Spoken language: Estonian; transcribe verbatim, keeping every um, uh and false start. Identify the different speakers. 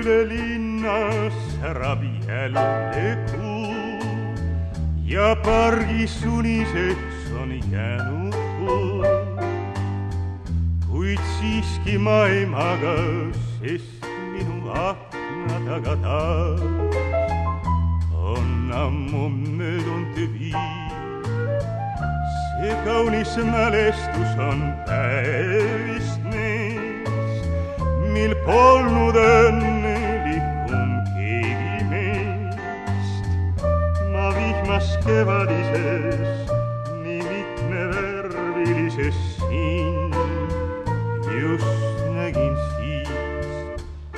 Speaker 1: üle linna särab jälle kuu ja pargis uniseks on jäänud kuu. Kuid siiski ma ei maga, sest minu akna taga taas on ammu möödunud viis. See kaunis mälestus on päevist mees, mil polnud õnnelikum keegi meist. Ma vihmas kevadises nii mitmevärvilises siin